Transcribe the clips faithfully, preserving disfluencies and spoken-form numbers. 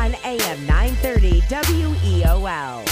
on A M nine thirty W E O L.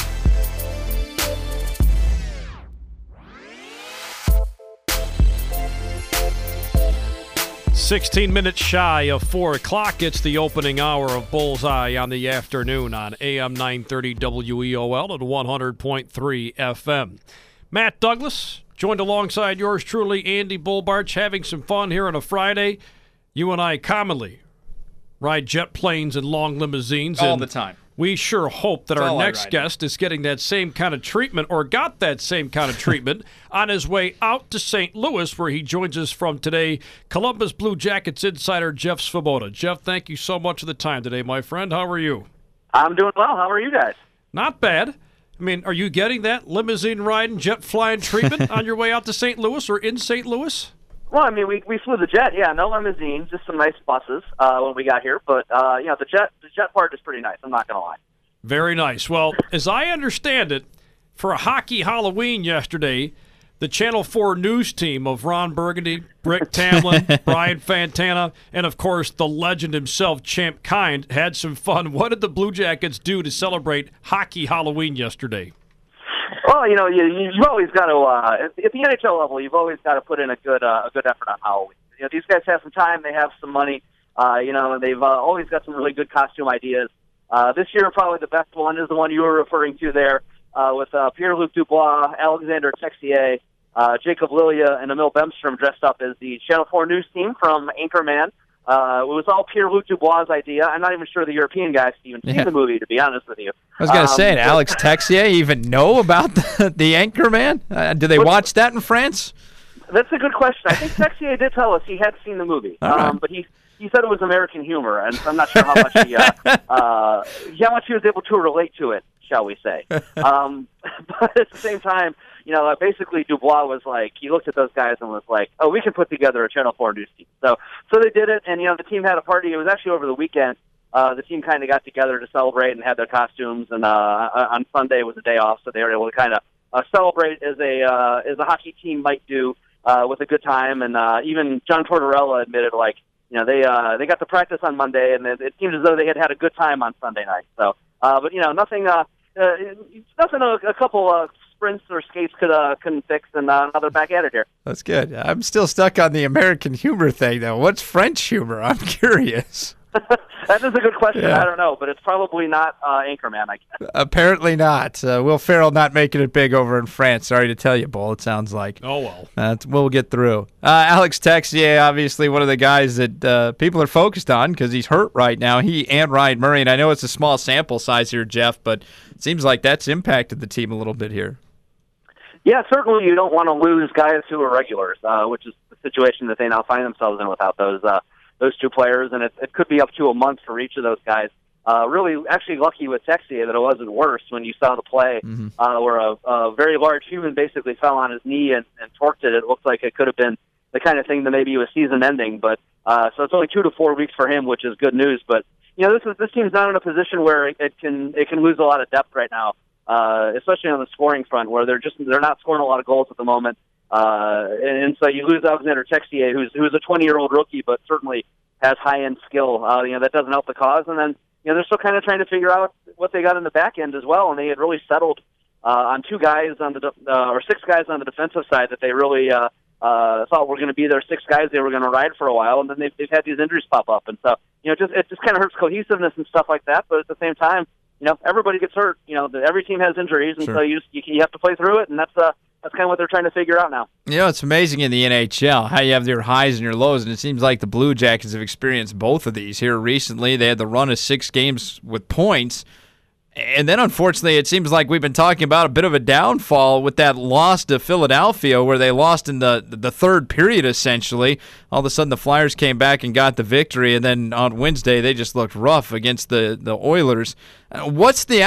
sixteen minutes shy of four o'clock. It's the opening hour of Bullseye on the afternoon on A M nine thirty W E O L at one hundred point three F M. Matt Douglas, joined alongside yours truly, Andy Bullbarch, having some fun here on a Friday. You and I commonly ride jet planes and long limousines. All and the time. We sure hope that That's our all I next ride. guest is getting that same kind of treatment or got that same kind of treatment on his way out to Saint Louis, where he joins us from today, Columbus Blue Jackets insider Jeff Svoboda. Jeff, thank you so much for the time today, my friend. How are you? I'm doing well. How are you guys? Not bad. I mean, are you getting that limousine riding, jet flying treatment on your way out to Saint Louis or in Saint Louis? Well, I mean, we we flew the jet, yeah, no limousine, just some nice buses uh, when we got here. But uh, you know, the jet the jet part is pretty nice. I'm not gonna lie. Very nice. Well, as I understand it, for a hockey Halloween yesterday, the Channel four news team of Ron Burgundy, Rick Tamlin, Brian Fantana, and, of course, the legend himself, Champ Kind, had some fun. What did the Blue Jackets do to celebrate hockey Halloween yesterday? Well, you know, you, you've always got to uh, at the N H L level, you've always got to put in a good uh, a good effort on Halloween. You know, these guys have some time, they have some money, uh, you know, and they've uh, always got some really good costume ideas. Uh, this year, probably the best one is the one you were referring to there, uh, with uh, Pierre-Luc Dubois, Alexander Texier, uh, Jacob Lilia, and Emil Bemstrom dressed up as the Channel four news team from Anchorman. Uh, it was all Pierre-Luc Dubois' idea. I'm not even sure the European guys even seen Yeah. the movie, to be honest with you. I was going to Um, say, did but- Alex Texier even know about the, the Anchorman? Uh, do they What's- watch that in France? That's a good question. I think Texier did tell us he had seen the movie, All right. um, but he he said it was American humor, and I'm not sure how much he uh, uh, how much he was able to relate to it, shall we say? Um, but at the same time, you know, uh, basically Dubois was like, he looked at those guys and was like, "Oh, we can put together a Channel four news team." So, so they did it, and you know, the team had a party. It was actually over the weekend. Uh, the team kind of got together to celebrate and had their costumes, and uh, on Sunday was a day off, so they were able to kind of uh, celebrate as a uh, as a hockey team might do. Uh, with a good time, and uh, even John Tortorella admitted, like, you know, they uh, they got to practice on Monday, and it, it seemed as though they had had a good time on Sunday night. So, uh, but you know, nothing, uh, uh, nothing. A, a couple uh, sprints or skates could uh, couldn't fix, and uh, now they're back at it here. That's good. I'm still stuck on the American humor thing, though. What's French humor? I'm curious. That is a good question. Yeah. I don't know, but it's probably not uh, Anchorman, I guess. Apparently not. Uh, Will Ferrell not making it big over in France. Sorry to tell you, Bull. It sounds like. Oh, well. Uh, we'll get through. Uh, Alex Texier, obviously one of the guys that uh, people are focused on because he's hurt right now. He and Ryan Murray, and I know it's a small sample size here, Jeff, but it seems like that's impacted the team a little bit here. Yeah, certainly you don't want to lose guys who are regulars, uh, which is the situation that they now find themselves in without those uh, those two players, and it, it could be up to a month for each of those guys. Uh, really, actually lucky with Texier that it wasn't worse when you saw the play Mm-hmm. uh, where a, a very large human basically fell on his knee and, and torqued it. It looked like it could have been the kind of thing that maybe was season-ending, but uh, so it's only two to four weeks for him, which is good news. But you know, this is this team's not in a position where it, it can it can lose a lot of depth right now, uh, especially on the scoring front, where they're just they're not scoring a lot of goals at the moment. Uh, and, and so you lose Alexander Texier, who's who's a twenty-year-old rookie, but certainly has high-end skill. Uh, you know, that doesn't help the cause. And then, you know, they're still kind of trying to figure out what they got in the back end as well. And they had really settled uh, on two guys on the, de- uh, or six guys on the defensive side that they really uh, uh, thought were going to be their six guys they were going to ride for a while. And then they've, they've had these injuries pop up. And so, you know, just it just kind of hurts cohesiveness and stuff like that. But at the same time, you know, everybody gets hurt. You know, the, every team has injuries. And Sure. so you, you you have to play through it. And that's uh, that's kind of what they're trying to figure out now. You know, it's amazing in the N H L how you have your highs and your lows, and it seems like the Blue Jackets have experienced both of these here recently. They had the run of six games with points, and then unfortunately it seems like we've been talking about a bit of a downfall with that loss to Philadelphia where they lost in the the third period essentially. All of a sudden the Flyers came back and got the victory, and then on Wednesday they just looked rough against the, the Oilers. Uh, What's the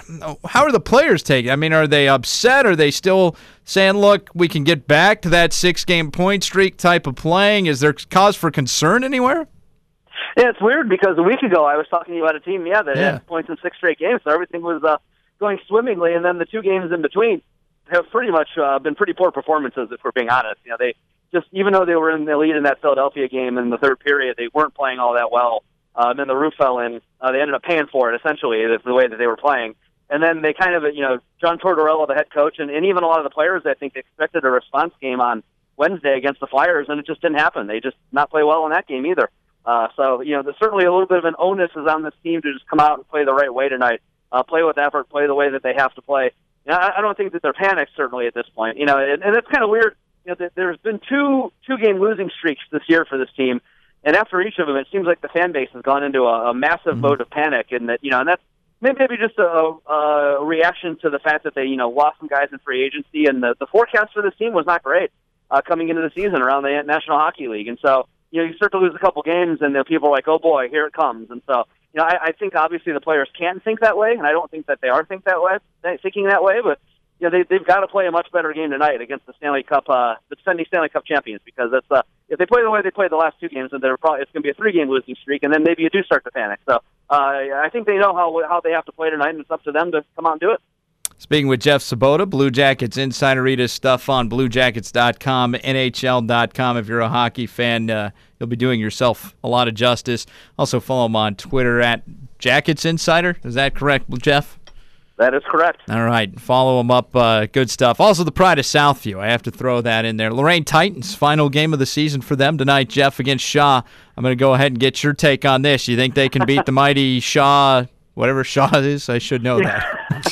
how are the players taking? I mean, are they upset? Are they still saying, look, we can get back to that six-game point streak type of playing? Is there cause for concern anywhere? Yeah, it's weird because a week ago I was talking to you about a team, yeah, that Yeah. had points in six straight games, so everything was uh, going swimmingly, and then the two games in between have pretty much uh, been pretty poor performances, if we're being honest. You know, they just, even though they were in the lead in that Philadelphia game in the third period, they weren't playing all that well. uh, and then the roof fell in. Uh, they ended up paying for it, essentially, the, the way that they were playing. And then they kind of, you know, John Tortorella, the head coach, and, and even a lot of the players, I think, expected a response game on Wednesday against the Flyers, and it just didn't happen. They just not play well in that game either. Uh, so, you know, there's certainly a little bit of an onus is on this team to just come out and play the right way tonight, uh, play with effort, play the way that they have to play. You know, I, I don't think that they're panicked, certainly, at this point. You know, and, and it's kind of weird. You know, there's been two two-game losing streaks this year for this team, and after each of them, it seems like the fan base has gone into a, a massive mm-hmm. mode of panic, and that, you know, and that's maybe just a, a reaction to the fact that they, you know, lost some guys in free agency, and the, the forecast for this team was not great uh, coming into the season around the National Hockey League. And so, you know, you start to lose a couple games, and then people are like, oh, boy, here it comes. And so, you know, I, I think obviously the players can think that way, and I don't think that they are think that way, thinking that way, but, you know, they, they've got to play a much better game tonight against the Stanley Cup, uh, the defending Stanley Cup champions, because that's, uh, if they play the way they played the last two games, then they're probably, it's going to be a three-game losing streak, and then maybe you do start to panic. So uh, I think they know how how they have to play tonight, and it's up to them to come out and do it. Speaking with Jeff Svoboda, Blue Jackets Insider. Read his stuff on blue jackets dot com, N H L dot com. If you're a hockey fan, uh, you'll be doing yourself a lot of justice. Also follow him on Twitter at Jackets Insider. Is that correct, Jeff? That is correct. All right. Follow him up. Uh, good stuff. Also, the Pride of Southview. I have to throw that in there. Lorain Titans, final game of the season for them tonight, Jeff, against Shaw. I'm going to go ahead and get your take on this. You think they can beat the mighty Shaw, whatever Shaw is? I should know that.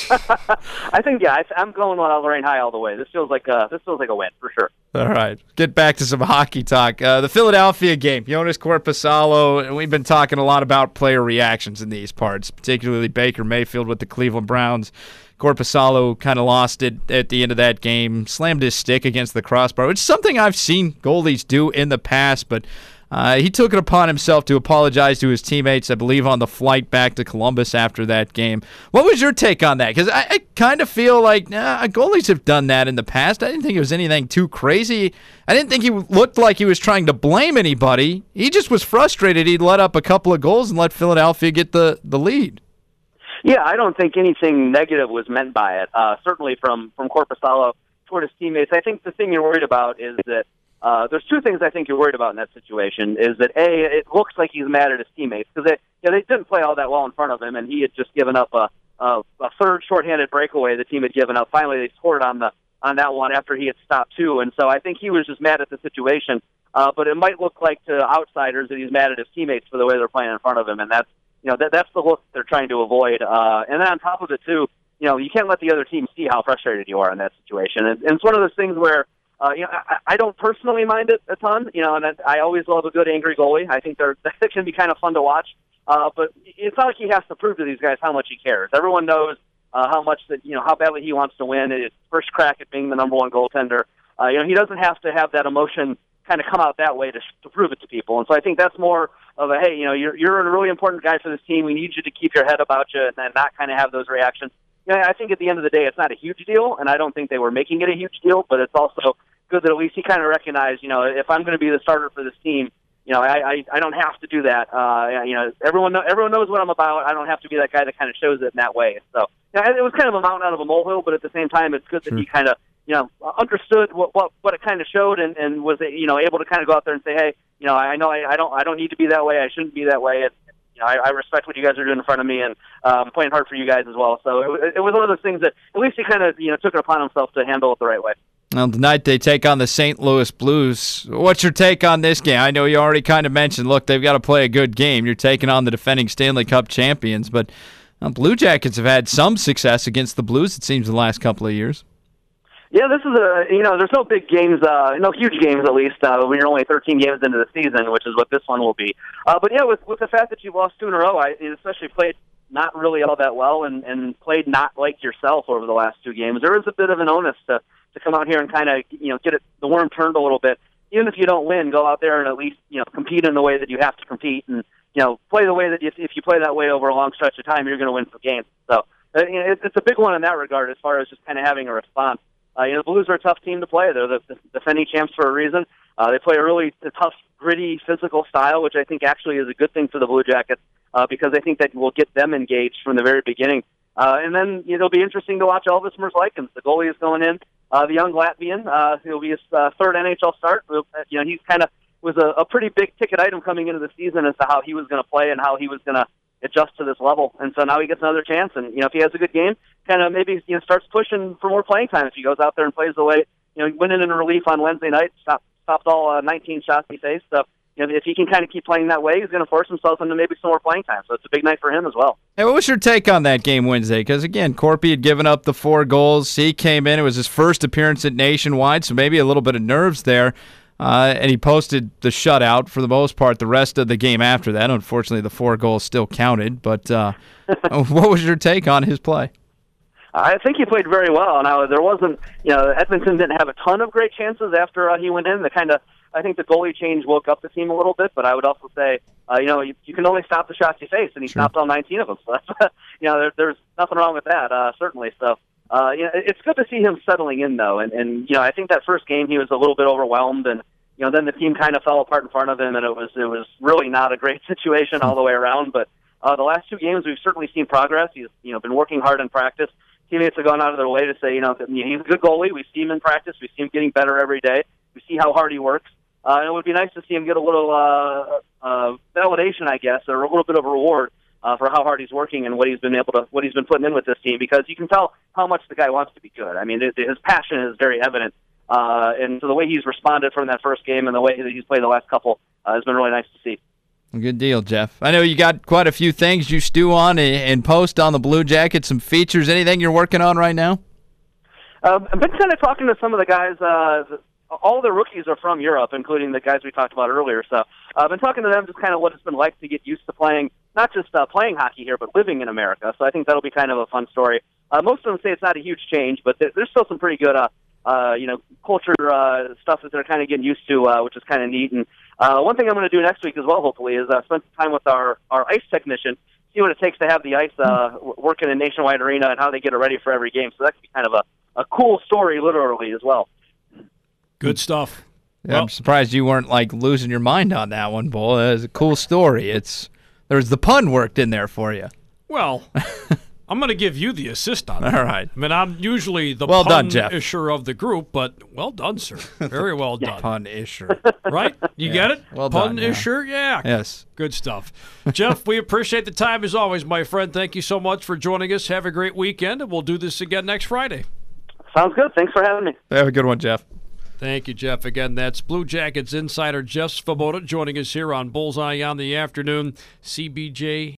I think, yeah, I, I'm going on Lorain High all the way. This feels like a, this feels like a win, for sure. All right. Get back to some hockey talk. Uh, the Philadelphia game, Joonas Korpisalo, and we've been talking a lot about player reactions in these parts, particularly Baker Mayfield with the Cleveland Browns. Korpisalo kind of lost it at the end of that game, slammed his stick against the crossbar, which is something I've seen goalies do in the past, but Uh, he took it upon himself to apologize to his teammates, I believe, on the flight back to Columbus after that game. What was your take on that? Because I, I kind of feel like nah, goalies have done that in the past. I didn't think it was anything too crazy. I didn't think he looked like he was trying to blame anybody. He just was frustrated. He'd let up a couple of goals and let Philadelphia get the, the lead. Yeah, I don't think anything negative was meant by it, uh, certainly from, from Korpisalo toward his teammates. I think the thing you're worried about is that Uh, there's two things I think you're worried about in that situation. Is that, A, it looks like he's mad at his teammates because they, you know, they didn't play all that well in front of him, and he had just given up a, a, a third shorthanded breakaway the team had given up. Finally, they scored on the on that one after he had stopped two, and so I think he was just mad at the situation. Uh, but it might look like to outsiders that he's mad at his teammates for the way they're playing in front of him, and that's you know that that's the look they're trying to avoid. Uh, and then on top of it, too, you know, you can't let the other team see how frustrated you are in that situation, and, and it's one of those things where. Uh, you know, I, I don't personally mind it a ton, you know, and I, I always love a good angry goalie. I think they're that can be kind of fun to watch. Uh, but it's not like he has to prove to these guys how much he cares. Everyone knows uh, how much that you know how badly he wants to win. It's first crack at being the number one goaltender. Uh, you know, he doesn't have to have that emotion kind of come out that way to to prove it to people. And so I think that's more of a hey, you know, you're you're a really important guy for this team. We need you to keep your head about you and then not kind of have those reactions. Yeah, I think at the end of the day, it's not a huge deal, and I don't think they were making it a huge deal, but it's also good that at least he kind of recognized, you know, if I'm going to be the starter for this team, you know, I, I, I don't have to do that. Uh, you know, everyone know, everyone knows what I'm about. I don't have to be that guy that kind of shows it in that way. So you know, it was kind of a mountain out of a molehill, but at the same time, it's good that sure. he kind of, you know, understood what what, what it kind of showed and, and was, you know, able to kind of go out there and say, hey, you know, I know I, I don't I don't need to be that way. I shouldn't be that way. And, You know, I, I respect what you guys are doing in front of me, and um, playing hard for you guys as well. So it, it was one of those things that at least he kind of you know took it upon himself to handle it the right way. Well, tonight they take on the Saint Louis Blues. What's your take on this game? I know you already kind of mentioned, look, they've got to play a good game. You're taking on the defending Stanley Cup champions, but uh, Blue Jackets have had some success against the Blues, it seems, the last couple of years. Yeah, this is a, you know, there's no big games, uh, no huge games at least, uh, when you're only thirteen games into the season, which is what this one will be. Uh, but yeah, with, with the fact that you lost two in a row, I especially played not really all that well and, and played not like yourself over the last two games, there is a bit of an onus to, to come out here and kind of, you know, get it, the worm turned a little bit. Even if you don't win, go out there and at least, you know, compete in the way that you have to compete and, you know, play the way that if, if you play that way over a long stretch of time, you're going to win some games. So uh, you know, it, it's a big one in that regard as far as just kind of having a response. Uh, you know, the Blues are a tough team to play. They're the, the defending champs for a reason. Uh, they play a really tough, gritty, physical style, which I think actually is a good thing for the Blue Jackets uh, because I think that will get them engaged from the very beginning. Uh, and then you know, it'll be interesting to watch Elvis Merzlikins. The goalie is going in, uh, the young Latvian. Uh, it'll be his uh, third N H L start. You know, he's kind of was a, a pretty big ticket item coming into the season as to how he was going to play and how he was going to adjust to this level. And so now he gets another chance. And, you know, if he has a good game, kind of maybe, you know, starts pushing for more playing time if he goes out there and plays the way, you know, he went in in relief on Wednesday night, stopped, stopped all uh, nineteen shots he faced. So, you know, if he can kind of keep playing that way, he's going to force himself into maybe some more playing time. So it's a big night for him as well. Hey, what was your take on that game Wednesday? Because, again, Corpy had given up the four goals. He came in. It was his first appearance at Nationwide, so maybe a little bit of nerves there. Uh, and he posted the shutout for the most part the rest of the game after that. Unfortunately, the four goals still counted. But uh, what was your take on his play? I think he played very well. Now, there wasn't, you know, Edmonton didn't have a ton of great chances after uh, he went in. The kind of, I think the goalie change woke up the team a little bit, but I would also say, uh, you know, you, you can only stop the shots you face, and he sure. stopped all nineteen of them. So that's, you know, there, there's nothing wrong with that, uh, certainly. So, uh, you know, it's good to see him settling in, though. And, and, you know, I think that first game he was a little bit overwhelmed, and, you know, then the team kind of fell apart in front of him, and it was it was really not a great situation all the way around. But uh, the last two games, we've certainly seen progress. He's, you know, been working hard in practice. Teammates have gone out of their way to say, you know, that, you know, he's a good goalie. We see him in practice. We see him getting better every day. We see how hard he works. Uh, and it would be nice to see him get a little uh, uh, validation, I guess, or a little bit of a reward uh, for how hard he's working and what he's been able to, what he's been putting in with this team. Because you can tell how much the guy wants to be good. I mean, it, his passion is very evident. Uh, and so the way he's responded from that first game and the way that he's played the last couple uh, has been really nice to see. Good deal, Jeff. I know you got quite a few things you stew on and post on the Blue Jackets, some features. Anything you're working on right now? Um, I've been kind of talking to some of the guys. Uh, all the rookies are from Europe, including the guys we talked about earlier. So uh, I've been talking to them just kind of what it's been like to get used to playing, not just uh, playing hockey here, but living in America. So I think that'll be kind of a fun story. Uh, most of them say it's not a huge change, but there, there's still some pretty good uh, uh, you know, culture uh, stuff that they're kind of getting used to, uh, which is kind of neat. And uh, one thing I'm going to do next week as well, hopefully, is uh, spend some time with our, our ice technician, see what it takes to have the ice uh, working in Nationwide Arena and how they get it ready for every game. So that could be kind of a, a cool story, literally, as well. Good stuff. Yeah, well, I'm surprised you weren't like losing your mind on that one, Bull. That was a cool story. It's there's the pun worked in there for you. Well, I'm going to give you the assist on All that. right. I mean, I'm usually the well done, Jeff. pun-isher of the group, but well done, sir. Very well done. Pun-isher. Right? You yeah. get it? Well done. Pun-isher? Yeah. yeah. Yes. Good stuff. Jeff, we appreciate the time as always, my friend. Thank you so much for joining us. Have a great weekend, and we'll do this again next Friday. Sounds good. Thanks for having me. Have a good one, Jeff. Thank you, Jeff. Again, that's Blue Jackets insider Jeff Svoboda joining us here on Bullseye on the Afternoon. C B J